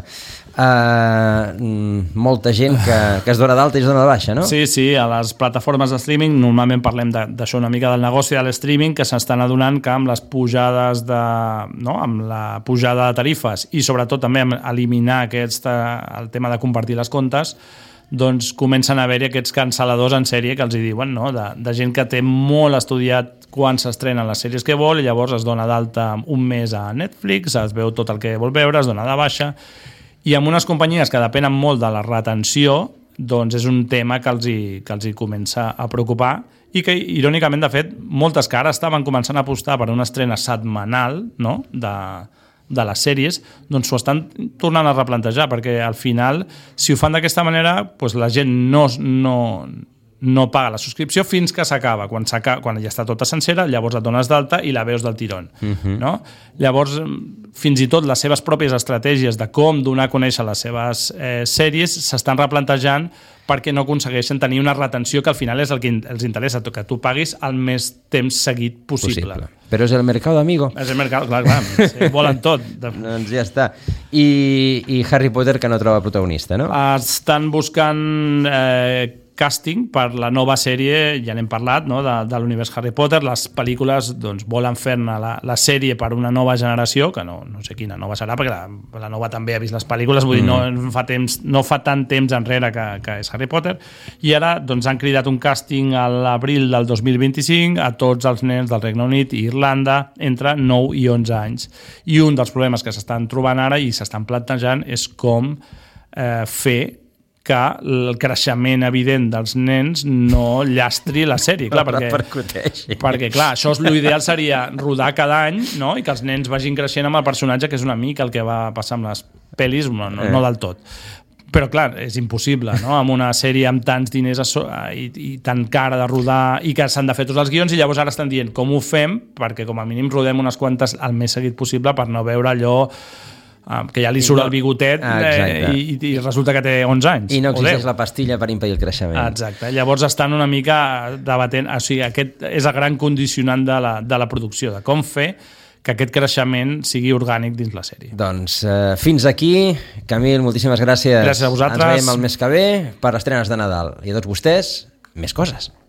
uh, molta gent que, que es dona d'alta i es dona de baixa, no? Sí, sí, a les plataformes de streaming normalment parlem d'això una mica del negoci de l'streaming, que s'estan adonant que amb les pujades de, no? amb la pujada de tarifes i sobretot també amb eliminar aquest, el tema de compartir les comptes, doncs comencen a haver-hi aquests cancel·ladors en sèrie que els hi diuen, no? de, de gent que té molt estudiat quan s'estrenen les sèries que vol i llavors es dona d'alta un mes a Netflix, es veu tot el que vol veure, es dona de baixa, i amb unes companyies que depenen molt de la retenció, doncs és un tema que els hi, que els hi comença a preocupar i que, irònicament, de fet, moltes que ara estaven començant a apostar per una estrena setmanal, no?, de, de les sèries, doncs s'ho estan tornant a replantejar, perquè al final, si ho fan d'aquesta manera, doncs la gent no, no, no paga la subscripció fins que s'acaba. Quan, quan ja està tota sencera, llavors et dones d'alta i la veus del tirón. Uh-huh. No? Llavors, fins i tot les seves pròpies estratègies de com donar a conèixer les seves eh, sèries s'estan replantejant perquè no aconsegueixen tenir una retenció que al final és el que els interessa, que tu paguis el més temps seguit possible. possible. Però és el mercado, amigo. És el mercado, clar, clar. Sí, volen tot. Doncs ja està. I, I Harry Potter, que no troba protagonista, no? Estan buscant eh, càsting per la nova sèrie, ja n'hem parlat, no? de, de l'univers Harry Potter. Les pel·lícules doncs, volen fer-ne la, la sèrie per una nova generació, que no, no sé quina nova serà, perquè la, la nova també ha vist les pel·lícules, vull mm. dir, no fa, temps, no fa tant temps enrere que, que és Harry Potter, i ara doncs, han cridat un càsting a l'abril del dos mil vint-i-cinc a tots els nens del Regne Unit i Irlanda entre nou i onze anys. I un dels problemes que s'estan trobant ara i s'estan plantejant és com eh, fer que el creixement evident dels nens no llastri la sèrie. Clar, perquè, perquè clar, això és l'ideal seria rodar cada any, no? I que els nens vagin creixent amb el personatge, que és una mica el que va passar amb les pel·lis, no, no, no del tot. Però clar, és impossible, no? Amb una sèrie amb tants diners a so i, i tan cara de rodar i que s'han de fer tots els guions, i llavors ara estan dient com ho fem, perquè com a mínim rodem unes quantes el més seguit possible per no veure allò que ja li surt el bigotet ah, eh, i, i resulta que té onze anys. I no existeix la pastilla per impedir el creixement. Exacte. Llavors estan una mica debatent, o sigui, aquest és el gran condicionant de la, de la producció, de com fer que aquest creixement sigui orgànic dins la sèrie. Doncs eh, fins aquí. Camil, moltíssimes gràcies. Gràcies a vosaltres. Ens veiem el mes que ve per estrenes de Nadal. I a tots vostès, més coses.